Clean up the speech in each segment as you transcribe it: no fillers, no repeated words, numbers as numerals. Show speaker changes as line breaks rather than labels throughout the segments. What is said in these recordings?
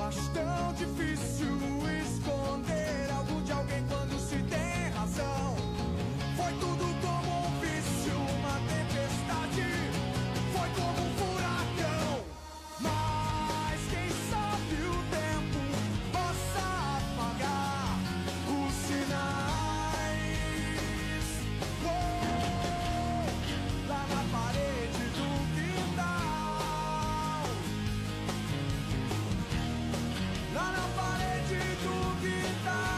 acho tão difícil esconder algo de alguém quando se tem razão. Foi tudo como um vício, uma tempestade, foi como um furacão. Mas quem sabe o tempo possa apagar os sinais. Oh, lá na parede do quintal, lá na parede do quintal.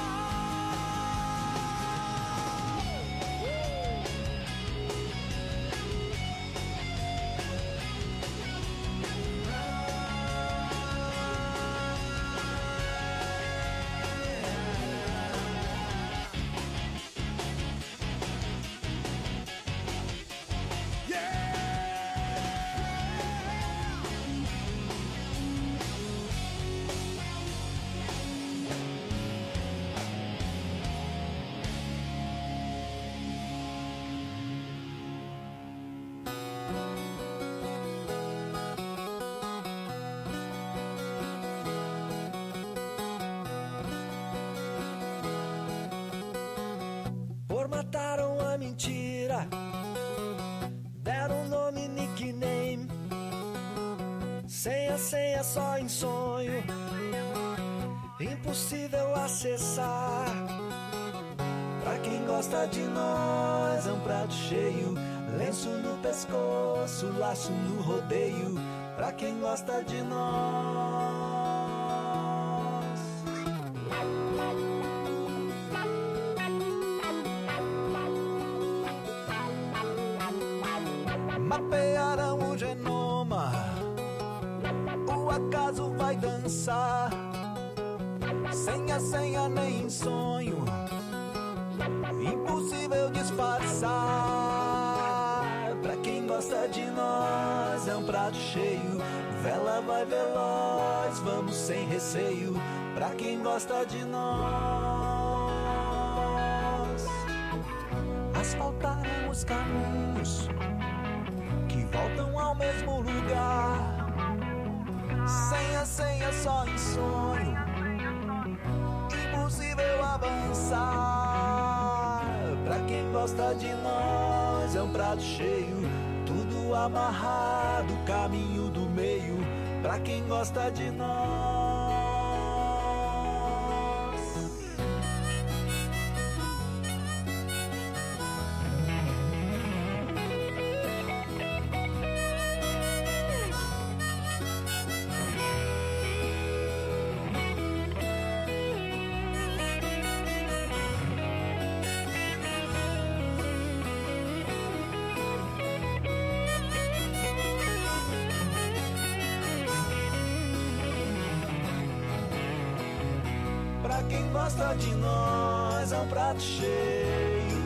Formataram a mentira, deram nome, nickname, senha só em sonho, impossível acessar. Pra quem gosta de nós é um prato cheio, lenço no pescoço, laço no rodeio. Pra quem gosta de nós. Mapearam o genoma, o acaso vai dançar. Senha nem em sonho, impossível disfarçar. Pra quem gosta de nós é um prato cheio, vela vai veloz, vamos sem receio. Pra quem gosta de nós, asfaltaram os caminhos que voltam ao mesmo lugar. Senha só em sonho, impossível avançar. Pra quem gosta de nós é um prato cheio, tudo amarrado, caminho do meio. Pra quem gosta de nós. Pra quem gosta de nós é um prato cheio,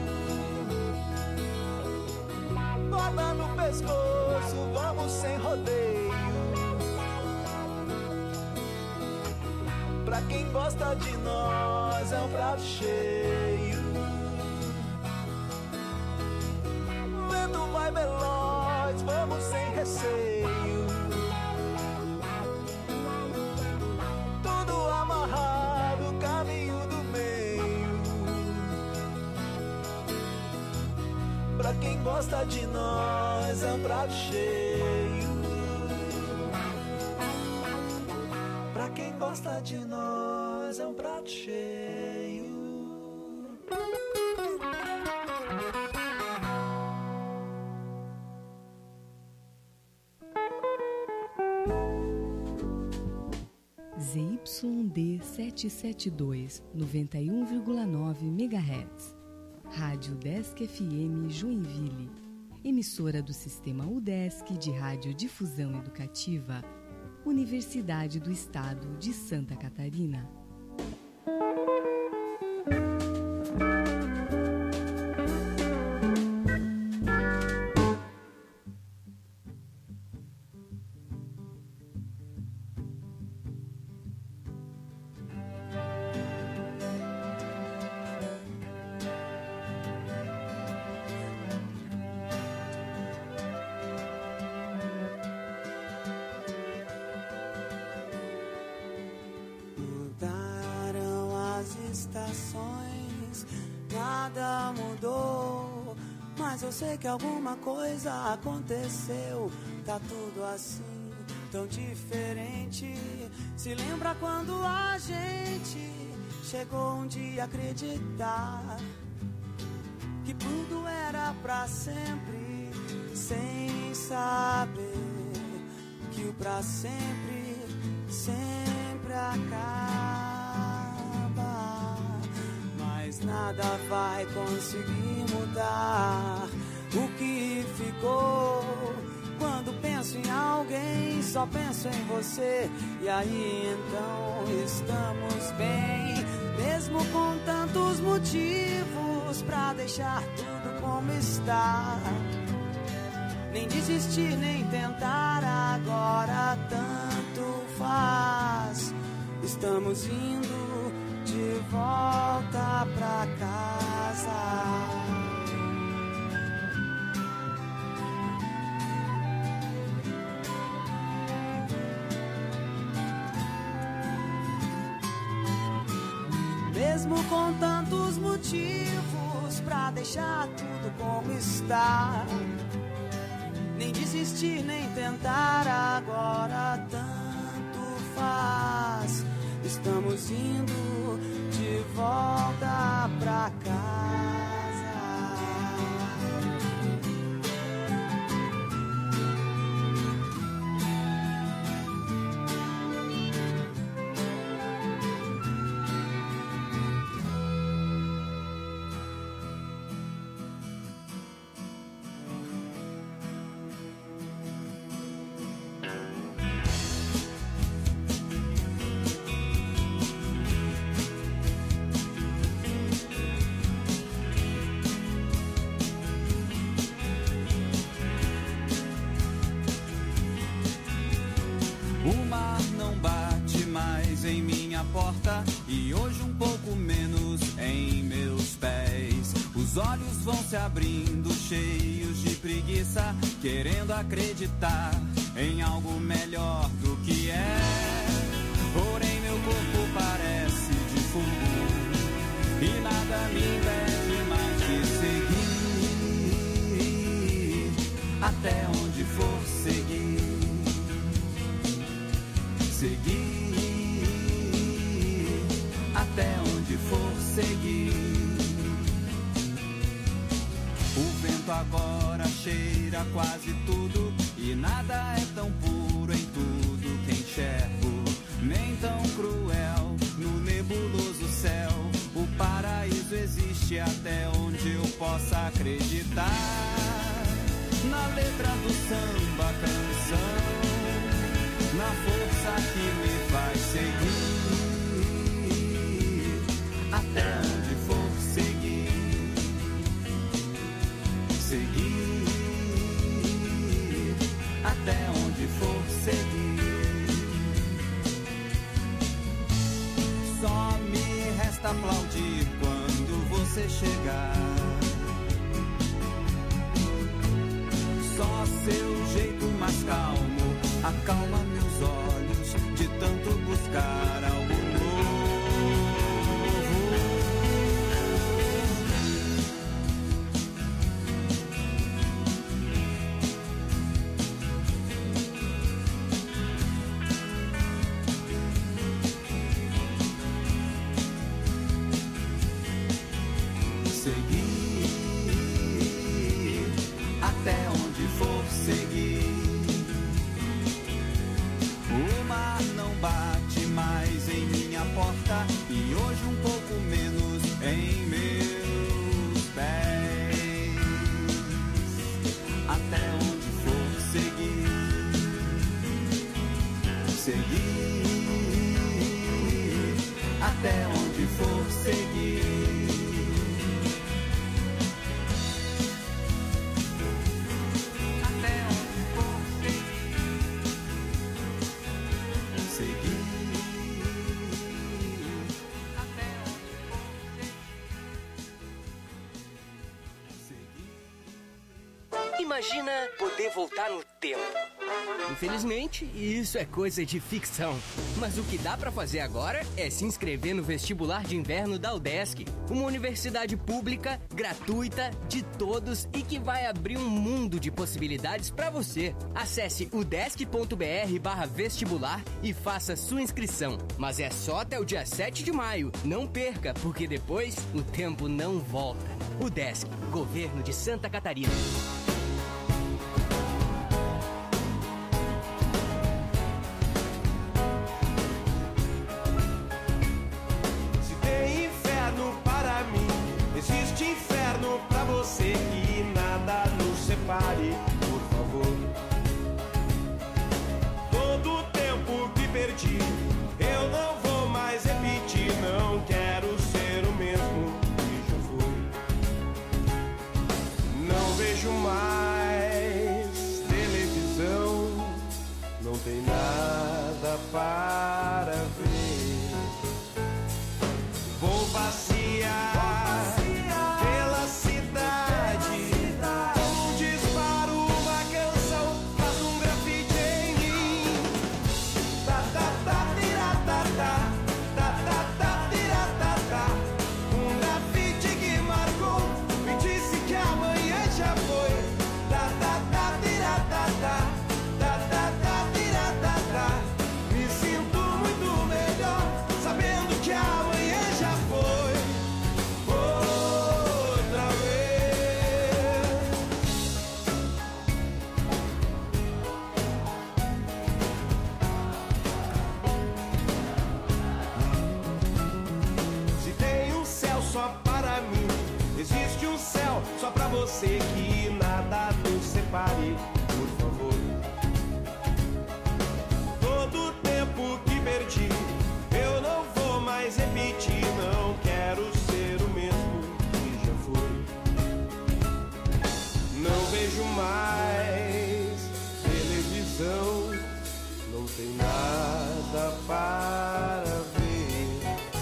corda no pescoço, vamos sem rodeio. Pra quem gosta de nós é um prato cheio, o vento vai veloz, vamos sem receio. Amarrado, caminho do meio. Pra quem gosta de nós é um prato cheio. Pra quem gosta de nós é um prato cheio.
ZYD 772, 91,9 MHz. Rádio Udesc FM Joinville. Emissora do Sistema Udesc de Radiodifusão Educativa. Universidade do Estado de Santa Catarina.
nada mudou, mas eu sei que alguma coisa aconteceu. Tá tudo assim, tão diferente. Se lembra quando a gente chegou um dia a acreditar que tudo era pra sempre, sem saber que o pra sempre sempre acaba. Mas nada vai conseguir mudar o que ficou. Quando penso em alguém, só penso em você. E aí então estamos bem, mesmo com tantos motivos pra deixar tudo como está. Nem desistir, nem tentar, agora tanto faz. Estamos indo de volta pra casa. Mesmo com tantos motivos pra deixar tudo como está. Nem desistir, nem tentar, agora tanto faz. Estamos indo de volta pra casa.
Porta, e hoje um pouco menos em meus pés. Os olhos vão se abrindo, cheios de preguiça, querendo acreditar em algo melhor do que é. Porém meu corpo parece de fogo e nada me impede mais de seguir até onde for seguir. Seguir até onde for seguir. O vento agora cheira quase tudo e nada é tão puro em tudo que enxergo, nem tão cruel no nebuloso céu. O paraíso existe até onde eu possa acreditar. Na letra do samba canção, na força que me faz seguir até onde for seguir. Seguir até onde for seguir. Só me resta aplaudir quando você chegar. Só seu jeito mais calmo acalma meus olhos de tanto buscar algo novo. E hoje um pouco menos em meus pés. Até onde for seguir. Seguir até onde for seguir. Até onde for seguir. Seguir.
Imagina poder voltar no tempo. Infelizmente, isso é coisa de ficção. Mas o que dá pra fazer agora é se inscrever no vestibular de inverno da UDESC, uma universidade pública, gratuita, de todos e que vai abrir um mundo de possibilidades pra você. Acesse udesc.br/vestibular e faça sua inscrição. Mas é só até o dia 7 de maio. Não perca, porque depois o tempo não volta. UDESC, Governo de Santa Catarina.
Existe inferno pra você que nada nos separe, por favor. Todo o tempo que perdi, eu não vou mais repetir. Não quero ser o mesmo que já fui. Não vejo mais televisão, não tem nada para ver. Vou passear pela cidade, como um disparo, uma canção faz um grafite em mim. Ta ta ta tira ta ta, ta ta ta tira ta ta. Um grafite que marcou, me disse que amanhã já foi. Ta ta ta tira ta ta, ta ta ta tira ta ta. Me sinto muito melhor sabendo que amanhã já foi. Existe um céu só pra você que nada nos separe, por favor. Todo o tempo que perdi, eu não vou mais repetir. Não quero ser o mesmo que já fui. Não vejo mais televisão, não tem nada para ver.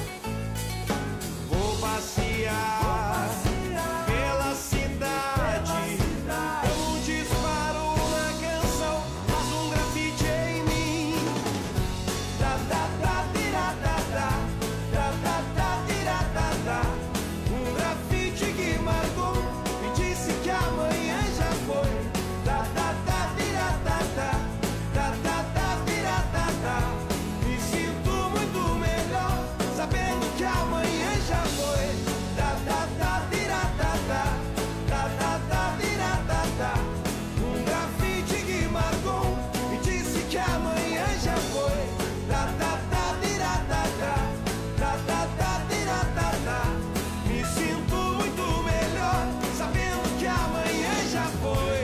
Vou passear pela cidade, como um disparo, uma canção faz um grafite em mim. Ta ta ta tira ta ta, ta ta ta tira ta ta. Um grafite que marcou, me disse que amanhã já foi. Ta ta ta tira ta ta, ta ta ta tira ta ta. Me sinto muito melhor sabendo que amanhã já foi. Ta ta ta tira ta ta, ta ta ta tira ta ta. Um grafite que marcou, me disse que amanhã já foi. Ta ta ta tira ta ta, ta ta ta tira ta ta. Me sinto muito melhor sabendo que amanhã já foi.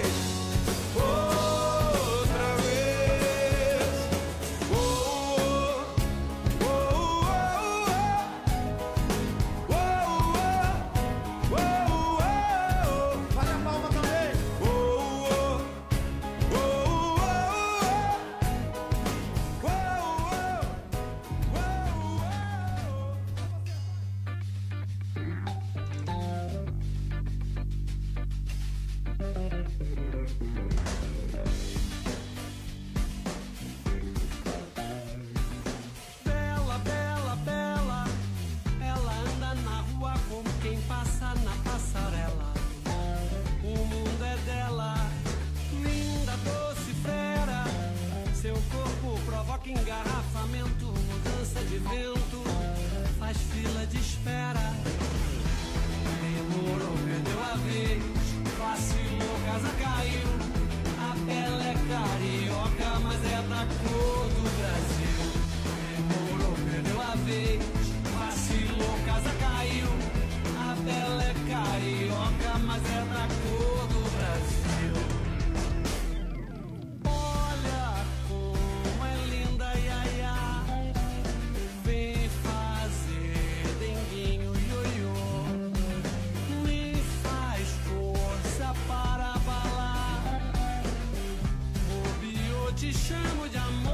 Outra vez. Oh, oh, oh, oh, oh, oh, oh, oh. Faz a palma também. Oh, oh, oh, oh, oh, oh,
Bela, bela, bela, ela anda na rua como quem passa na passarela. O mundo é dela, linda, doce, fera. Seu corpo provoca engarrafamento, mudança de vento, faz fila de espera. Demorou, perdeu a vez, vacilou, casa caiu. A pele é carioca, mas é da cor do Brasil. Demorou, perdeu a vez, vacilou, casa caiu. A pele é carioca, mas é da cor do Brasil. Olha como é linda, iaia. Vem fazer denguinho, ioiô. Me faz força para abalar. Bobeou, te chamo de amor.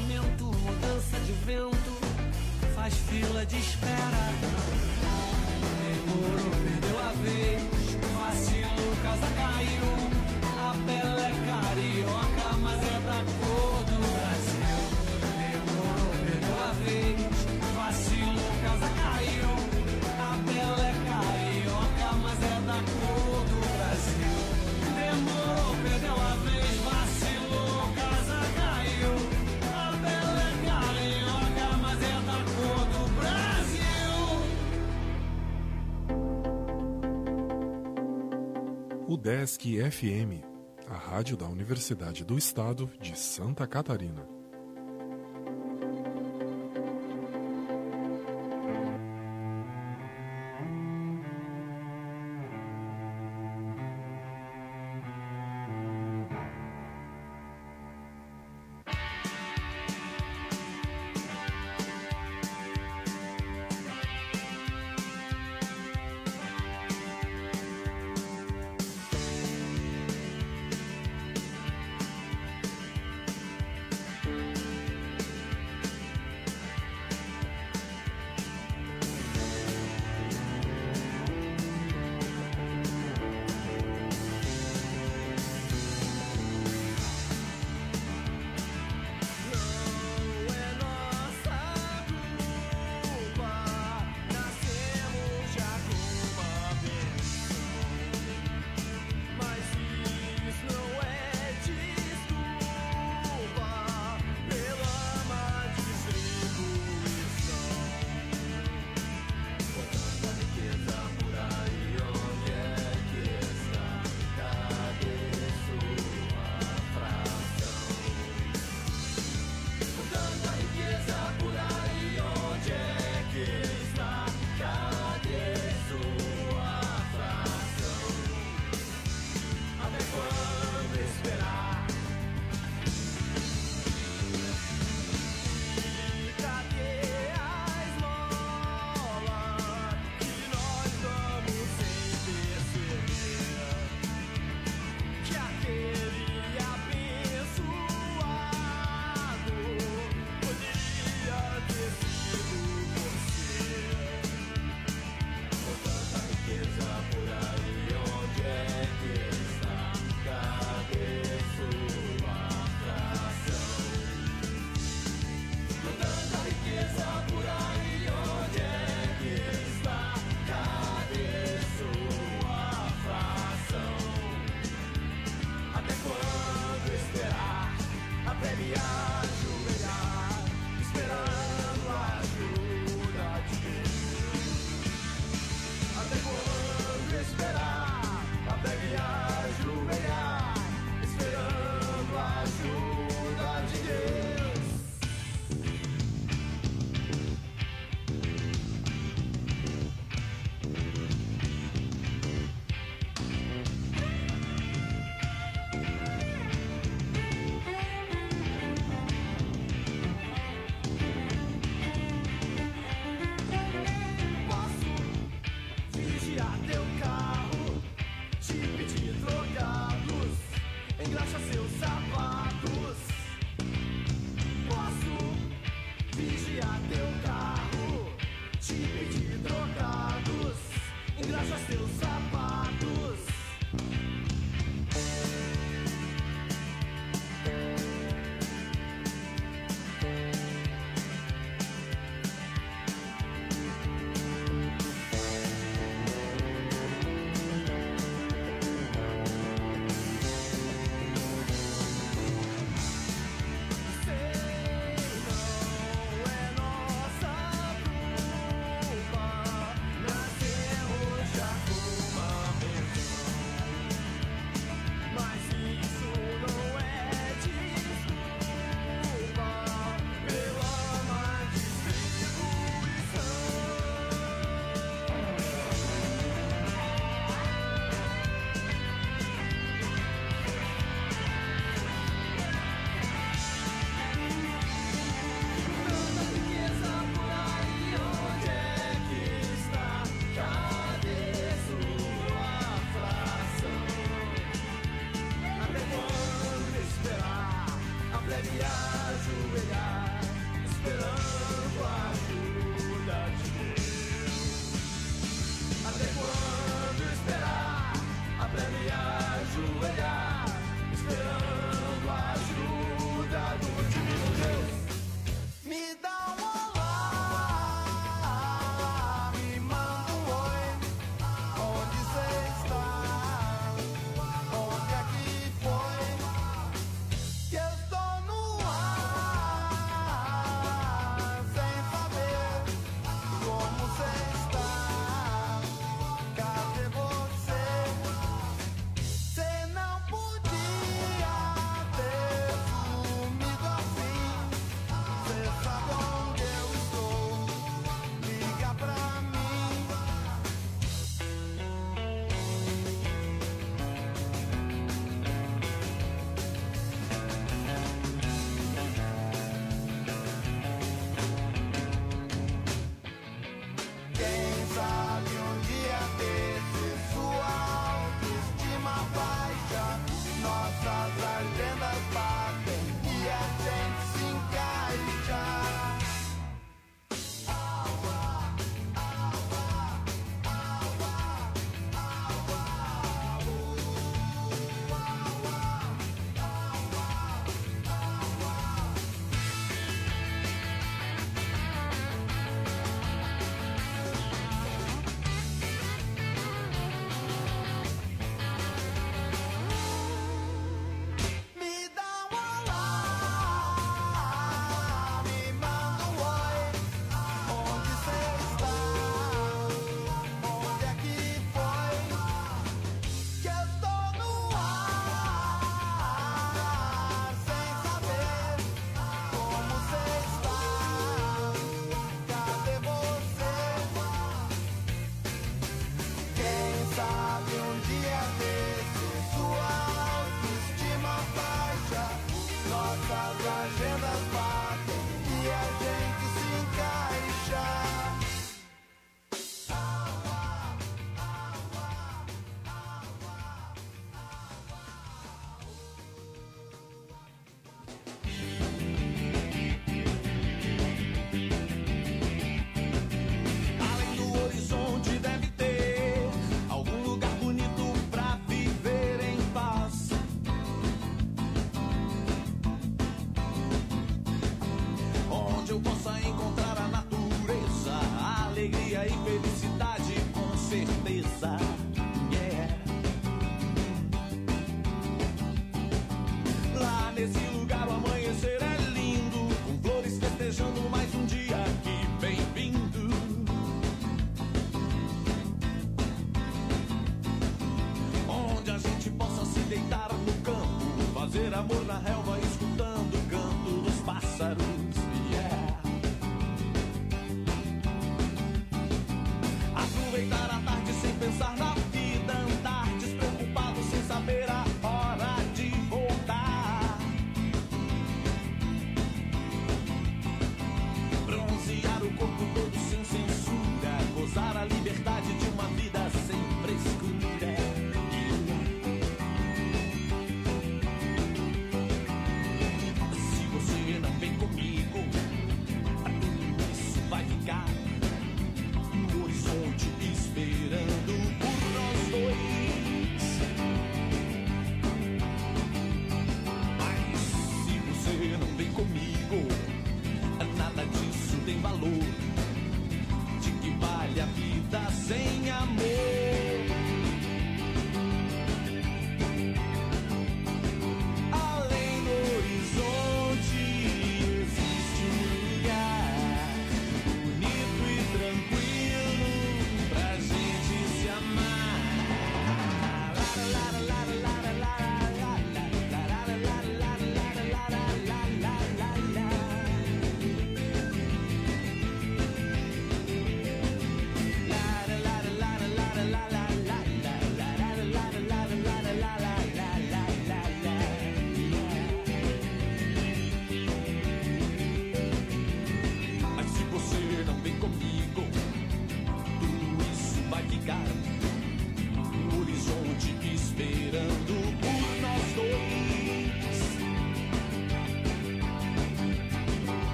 lamento, mudança de vento, faz fila de espera. Demorou, perdeu a vez, vacilou, casa caiu. A pele é carioca, mas é da cor do Brasil. Demorou, perdeu a vez, vacilou, casa caiu. A pele é carioca, mas é da cor do Brasil. Demorou, perdeu a vez, vacilou, casa caiu. A pele é carioca, mas é da cor do Brasil.
UDESC FM, a rádio da Universidade do Estado de Santa Catarina.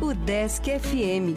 UDESC FM.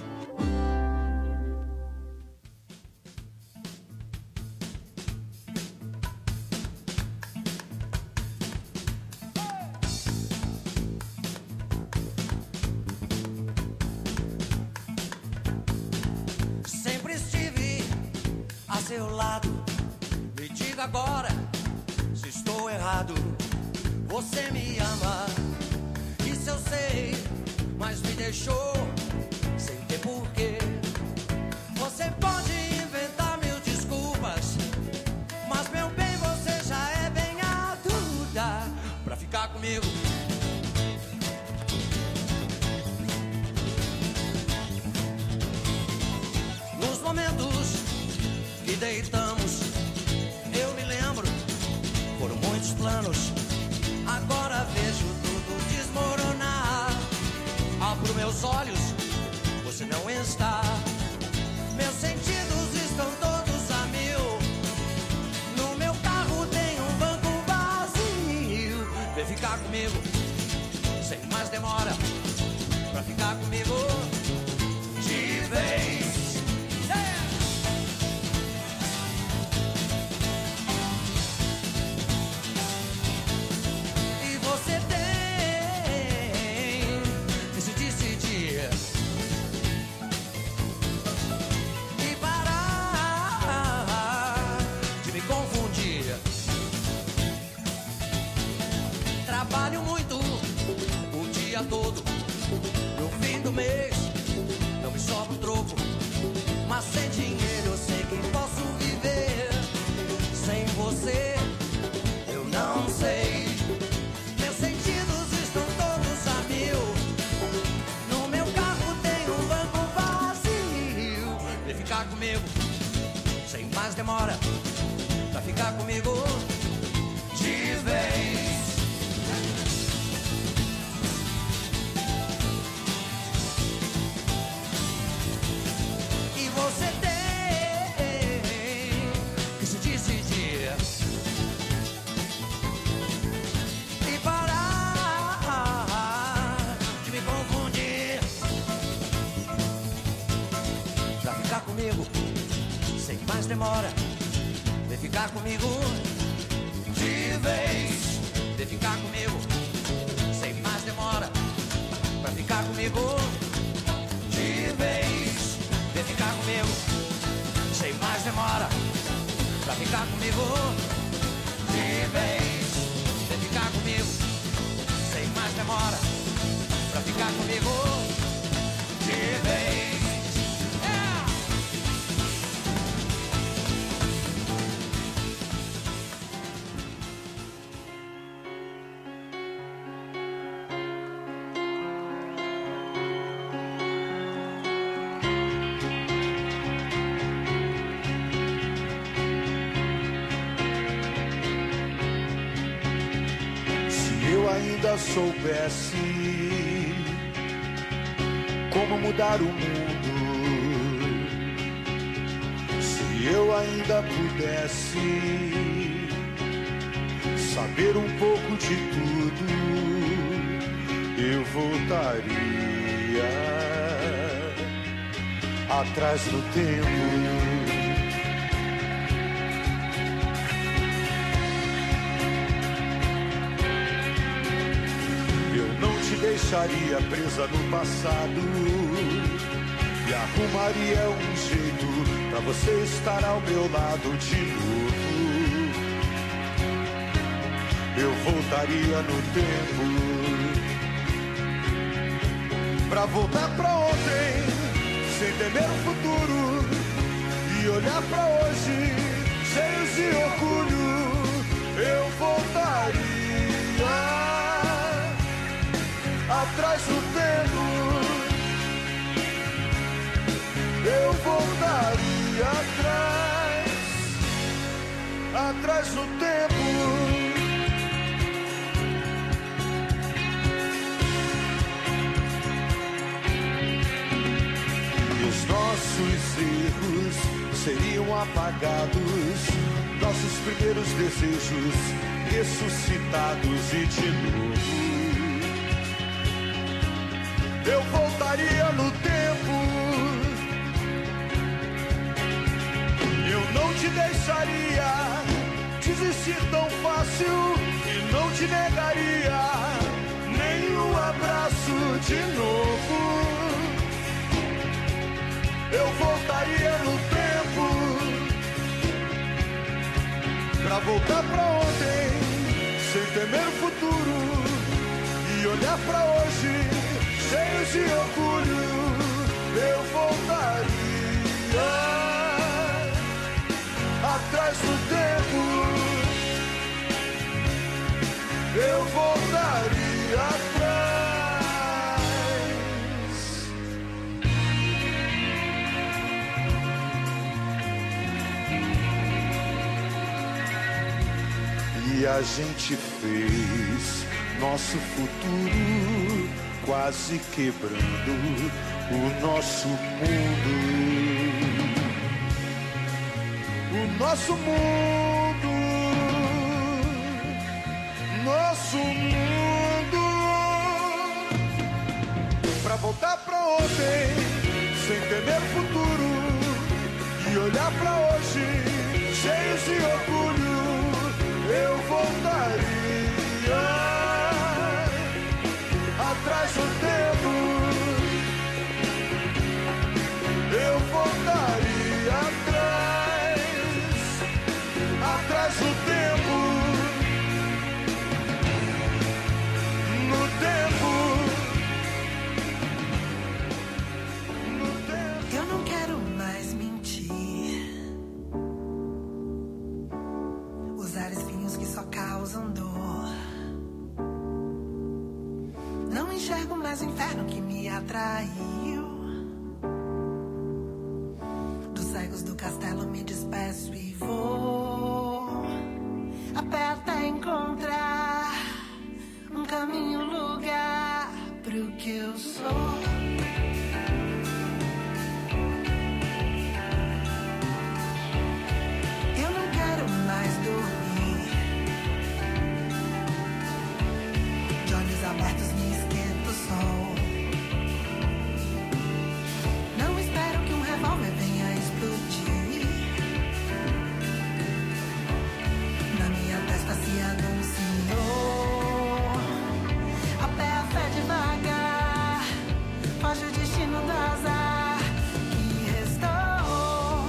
Sempre estive a seu lado. Me diga agora se estou errado. Você me ama, isso eu sei, mas me deixou sem ter porquê. Você pode inventar mil desculpas, mas meu bem, você já é bem adulta pra ficar comigo. Nos momentos que deitamos, eu me lembro, foram muitos planos. Agora vejo tudo desmoronar. Abro meus olhos, você não está. Meus sentidos estão todos a mil. No meu carro tem um banco vazio. Vem ficar comigo, sem mais demora, pra ficar comigo de vez. Trabalho muito o dia todo. No fim do mês não me sobra um troco, mas sem dinheiro eu sei que posso viver. Sem você eu não sei. Meus sentidos estão todos a mil. No meu carro tem um banco vazio. Vem ficar comigo, sem mais demora, pra ficar comigo de vez. Você tem que se decidir e parar de me confundir, pra ficar comigo sem mais demora. Vem ficar comigo de vez. Vem ficar comigo sem mais demora, pra ficar comigo de vez. Vem ficar comigo, sem mais demora, pra ficar comigo de vez. Vem ficar comigo, sem mais demora, pra ficar comigo de vez.
Soubesse como mudar o mundo, se eu ainda pudesse saber um pouco de tudo, eu voltaria atrás do tempo. Deixaria presa no passado e arrumaria um jeito pra você estar ao meu lado de novo. Eu voltaria no tempo pra voltar pra ontem, sem temer o futuro, e olhar pra hoje, cheios de orgulho. Eu voltaria atrás do tempo, eu voltaria atrás do tempo. E os nossos erros seriam apagados, nossos primeiros desejos ressuscitados e de novo. Eu voltaria negaria nenhum abraço de novo. Eu voltaria no tempo pra voltar pra ontem, sem temer o futuro, e olhar pra hoje, cheios de orgulho. Eu voltaria atrás do tempo. Eu voltaria atrás. E a gente fez nosso futuro, quase quebrando o nosso mundo. O nosso mundo. Nosso mundo. Pra voltar pra ontem, sem temer o futuro, e olhar pra hoje, cheios de orgulho. Eu voltaria atrás do tempo. Eu voltaria atrás do tempo. No tempo.
Eu não quero mais mentir, usar espinhos que só causam dor. Não enxergo mais o inferno que me atraiu. Dos cegos do castelo me despeço e vou a pé até encontrar um caminho, um lugar pro que eu sou. Eu não quero mais dormir, de olhos abertos me esquenta o sol. Não espero que um revólver venha explodir. Na minha testa se anunciou a pé, a fé devagar, foge o destino do azar que restou.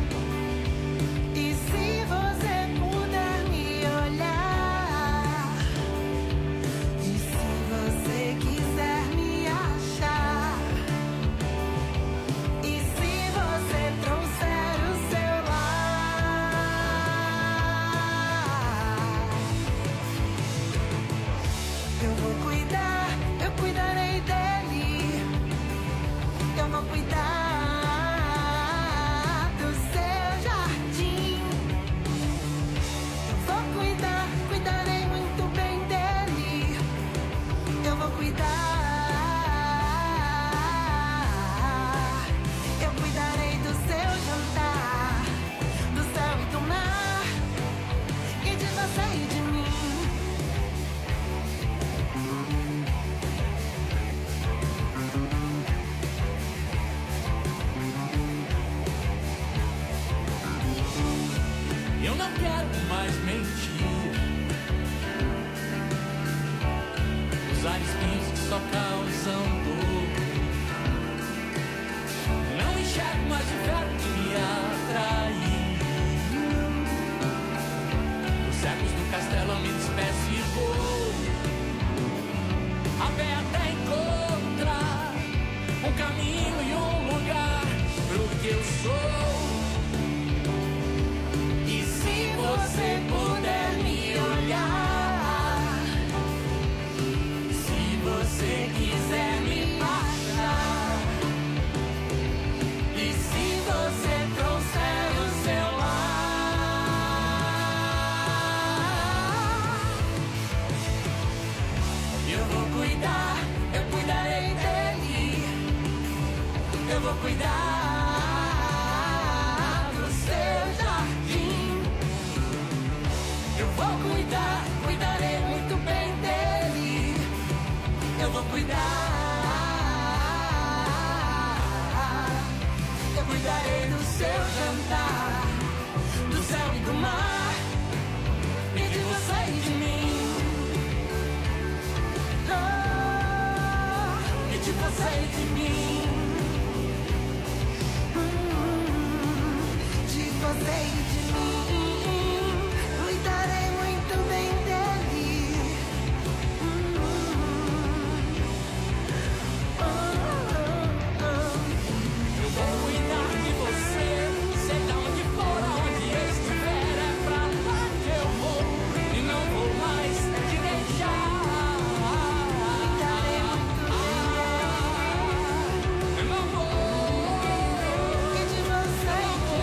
E se você puder me olhar, e se você quiser me achar, e se você trouxer o seu lar, eu vou cuidar, eu cuidarei dele. Eu vou cuidar do seu jardim. Eu vou cuidar, cuidarei muito bem dele. Eu vou cuidar. Eu cuidarei do seu jantar, do céu e do mar, e de você e de mim.
Eu não quero mais mentir, usar espinhos que só causam dor. Não enxergo mais o inferno que me atraiu. Nos cegos do castelo eu me despeço e vou a pé até encontrar um caminho e um lugar pro que eu sou. Se você puder me olhar, se você quiser me achar, e se você trouxer o seu lar, eu vou cuidar, eu cuidarei dele. Eu vou cuidar do seu jardim. Eu vou cuidar, cuidarei muito bem dele. Eu vou cuidar. Eu cuidarei do seu jantar, do céu e do mar, e de você e de mim. você e de mim.
De você e de mim, cuidarei muito bem dele.
Eu vou cuidar de você, seja onde for, aonde estiver, é pra lá que eu vou e não vou mais te deixar.
Cuidarei muito
Eu não vou.
bem de você e de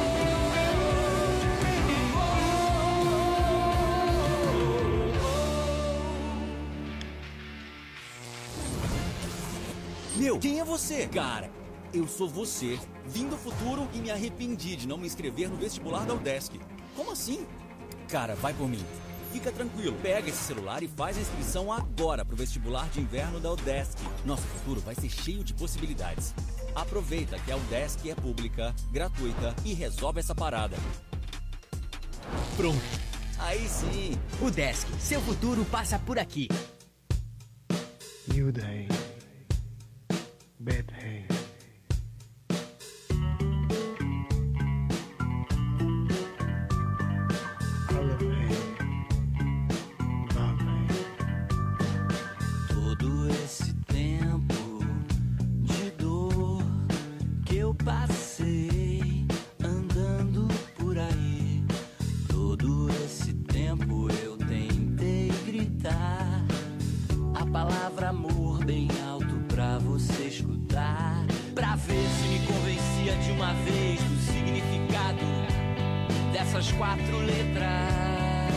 Meu, quem é você? Cara, eu sou você. Vim do futuro e me arrependi de não me inscrever no vestibular da UDESC. Como assim? Cara, vai por mim. Fica tranquilo, pega esse celular e faz a inscrição agora pro vestibular de inverno da UDESC. Nosso futuro vai ser cheio de possibilidades. Aproveita que a UDESC é pública, gratuita e resolve essa parada.
Pronto.
Aí sim.
UDESC, seu futuro passa por aqui.
New day, bad day.
Todo esse tempo de dor que eu passei andando por aí, todo esse tempo eu tentei gritar a palavra amor bem alto pra você escutar, pra ver se me convencia de uma vez do significado dessas 4 letras.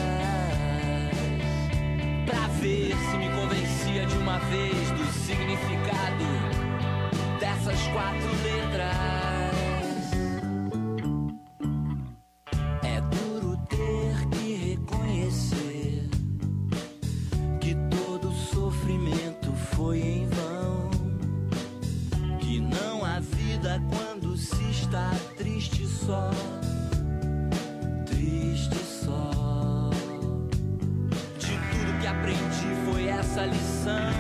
Pra ver se me convencia de uma vez do significado dessas 4 letras. É duro ter que reconhecer que todo sofrimento foi em vão, que não há vida quando se está triste só, triste só. De tudo que aprendi foi essa lição.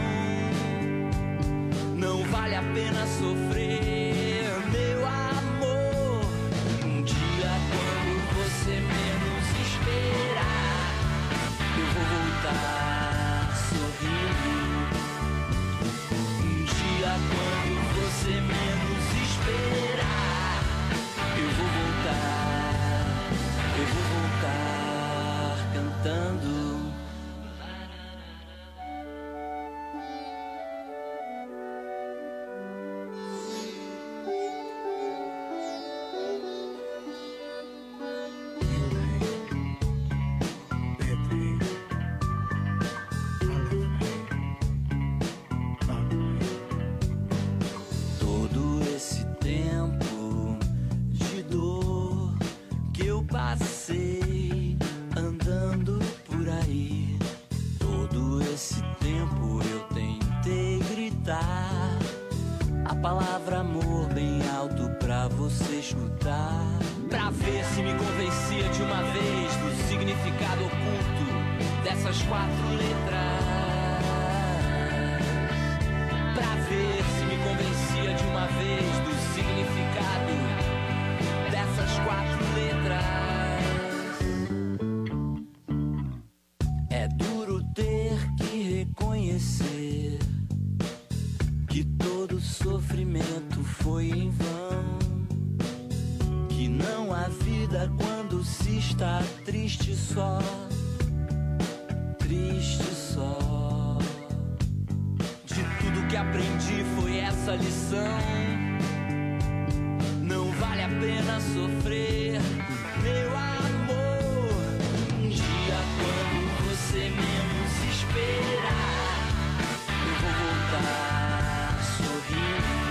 Não vale a pena sofrer, meu amor. Um dia quando você menos esperar, eu vou voltar sorrindo. Um dia quando você menos esperar, eu vou voltar cantando. Todo esse tempo de dor que eu passei andando por aí, todo esse tempo eu tentei gritar a palavra amor bem alto pra você escutar, pra ver se me convencia de uma vez do significado oculto dessas 4 letras. Pra ver se me convencia de uma vez do significado dessas 4 letras. É duro ter que reconhecer que todo sofrimento foi em vão, que não há vida quando se está triste só, triste só. De tudo que aprendi foi essa lição. Não vale a pena sofrer, meu amor. Um dia quando você menos esperar, eu vou voltar sorrindo.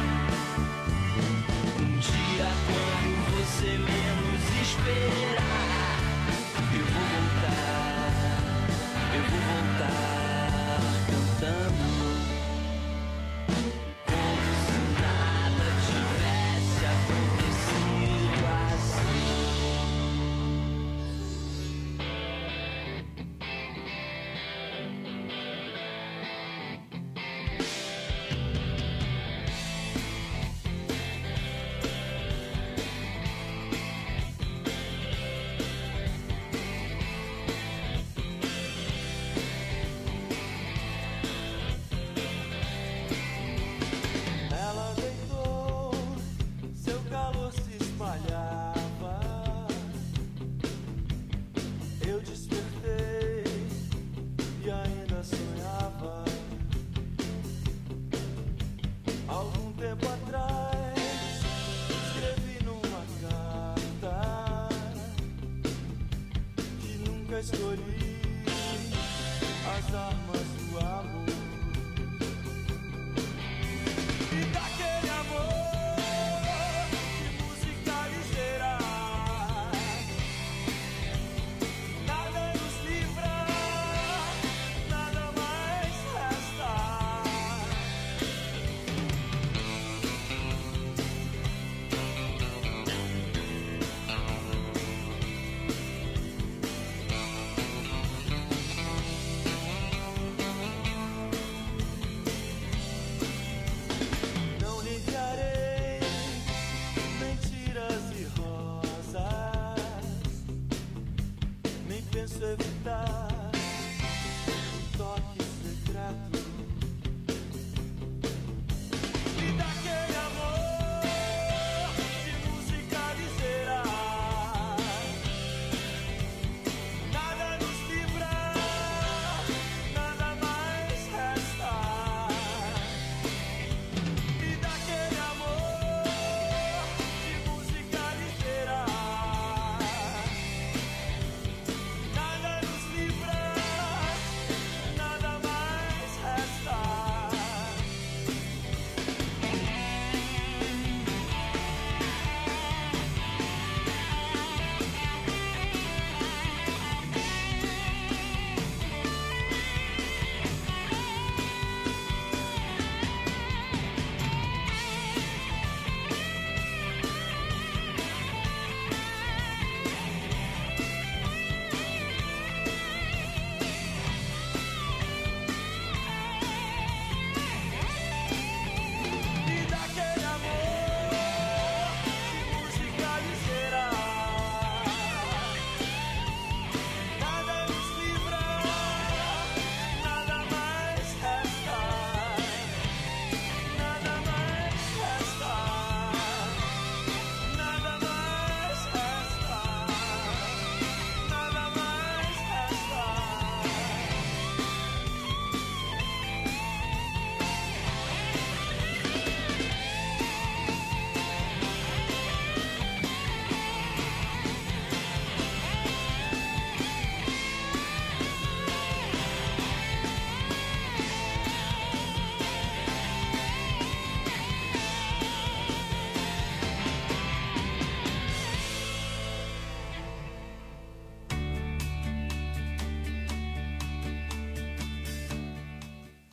Um dia quando você menos esperar, eu vou voltar cantando. Como se nada tivesse acontecido assim.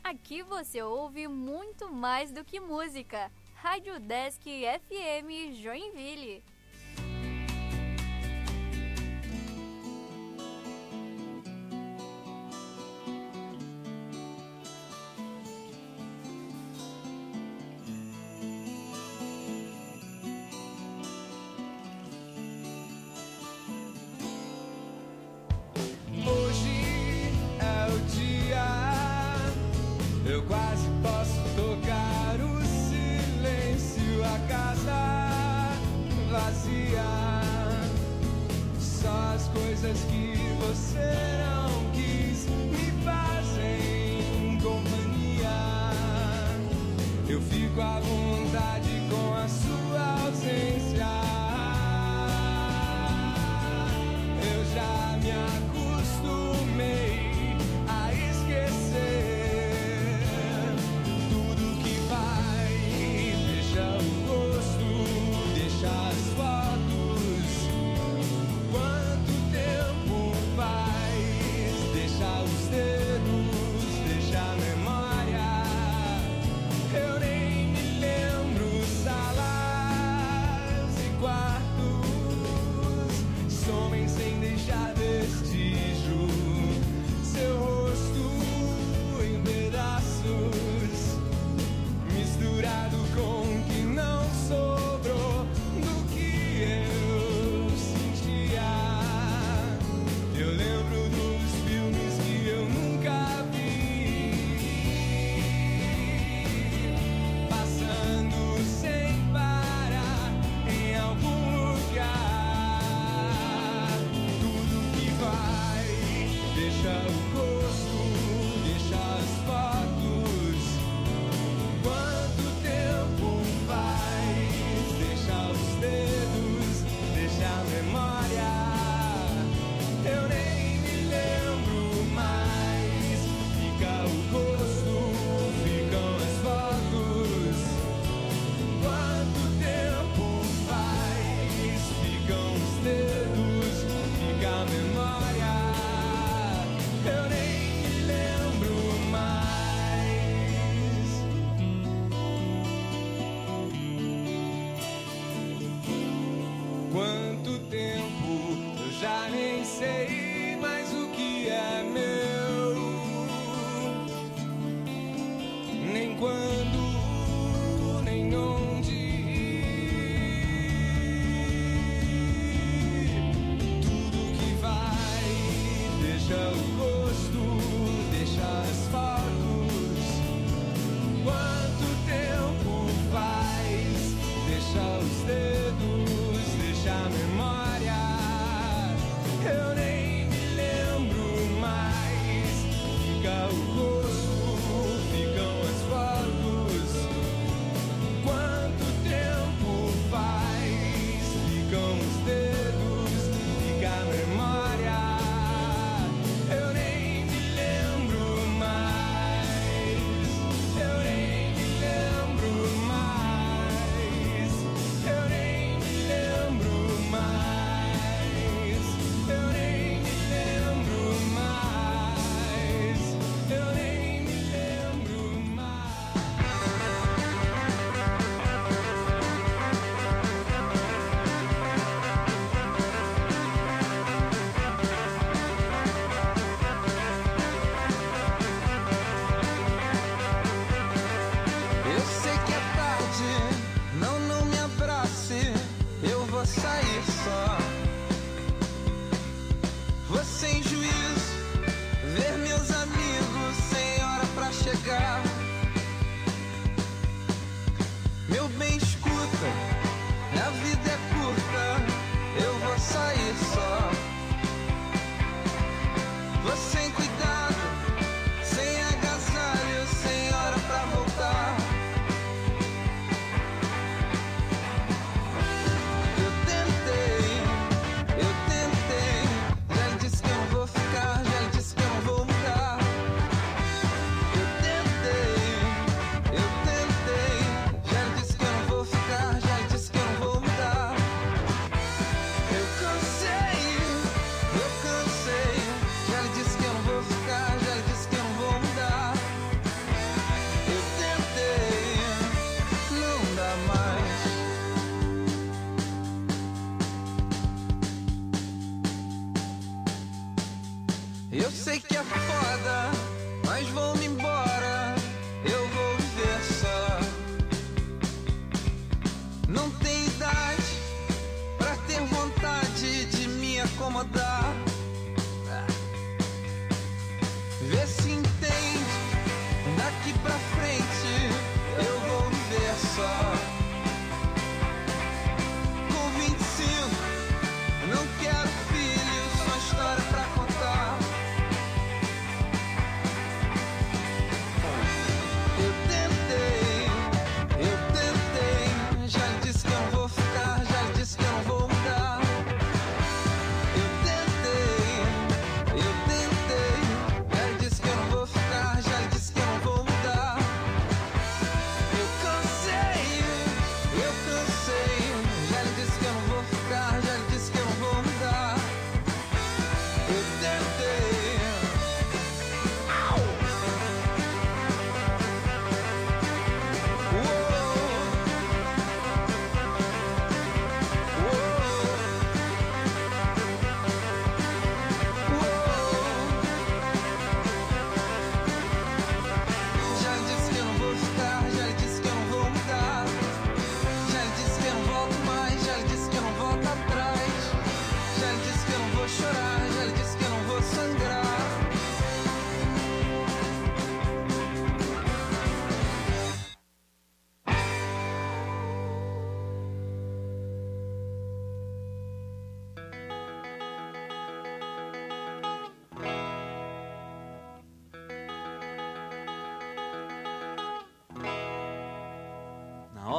Aqui você ouve muito mais do que música. Rádio Desk FM Joinville.
Hoje é o dia, eu quase posso tocar o silêncio, a casa vazia, só as coisas que você não quis me fazem companhia. Eu fico à vontade com a sua ausência. Eu já me acostumei a esquecer tudo que vai. Deixa o rosto, deixa as fotos. Quanto tempo faz? Deixa os dedos, deixa a memória. Eu nem me lembro, sala.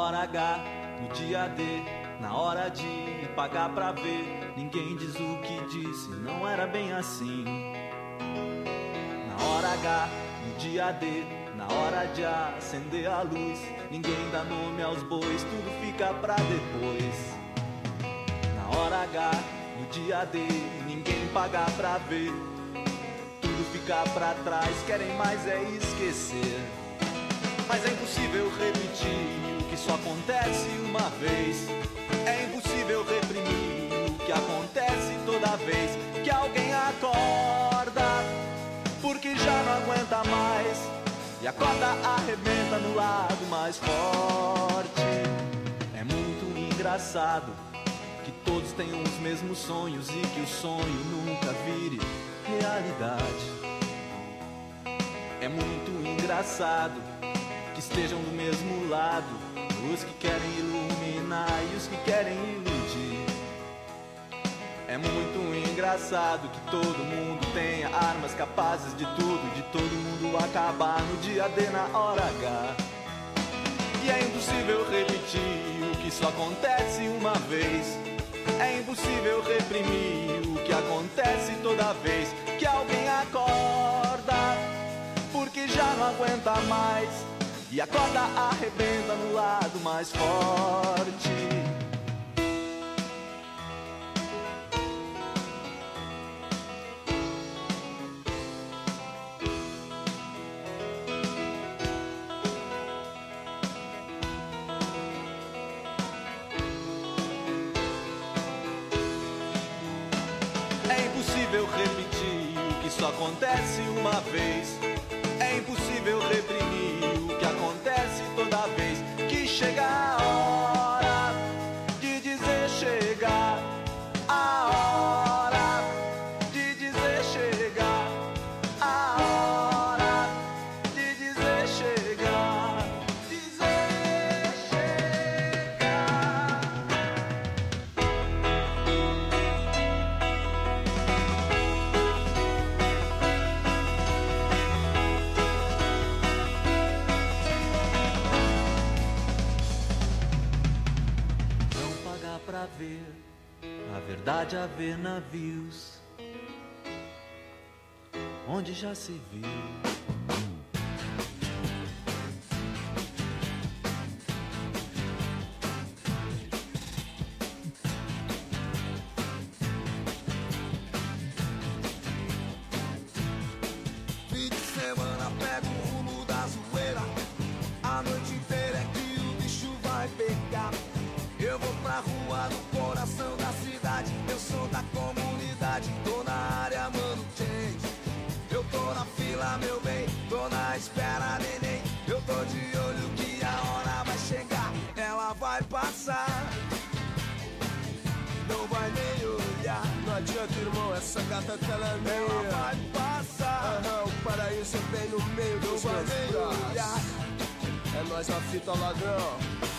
hora H, no dia D, na hora de pagar pra ver. Ninguém diz o que disse, não era bem assim. Na hora H, no dia D, na hora de acender a luz. Ninguém dá nome aos bois, tudo fica pra depois. Na hora H, no dia D, ninguém paga pra ver. Tudo fica pra trás, querem mais é esquecer. Mas é impossível repetir o que só acontece uma vez. É impossível reprimir o que acontece toda vez que alguém acorda, porque já não aguenta mais. E a corda arrebenta no lado mais forte. É muito engraçado que todos tenham os mesmos sonhos e que o sonho nunca vire realidade. É muito engraçado que estejam do mesmo lado os que querem iluminar e os que querem iludir. É muito engraçado que todo mundo tenha armas capazes de tudo, de todo mundo acabar no dia D, na hora H. E é impossível repetir o que só acontece uma vez. É impossível reprimir o que acontece toda vez que alguém acorda, porque já não aguenta mais. E a corda arrebenta no lado mais forte. É impossível repetir o que só acontece uma vez. É impossível reprimir o que acontece toda vez que chega a hora de dizer chega. A hora de dizer chega. A hora de dizer chega. Dizer chega. Pra ver a verdade, a ver navios onde já se viu.
Fim de semana pega o rumo da zoeira. A noite inteira é que o bicho vai pegar. Eu vou pra rua no coração da cidade. Eu sou da comunidade, tô na área, mano, change. Eu tô na fila, meu bem, tô na espera, neném. Eu tô de olho que a hora vai chegar. Ela vai passar, não vai nem olhar.
Não adianta, irmão, essa gata que ela é meia.
Ela vai passar,
o paraíso é bem no meio dos
não vai nem olhar.
É nós na fita, ladrão.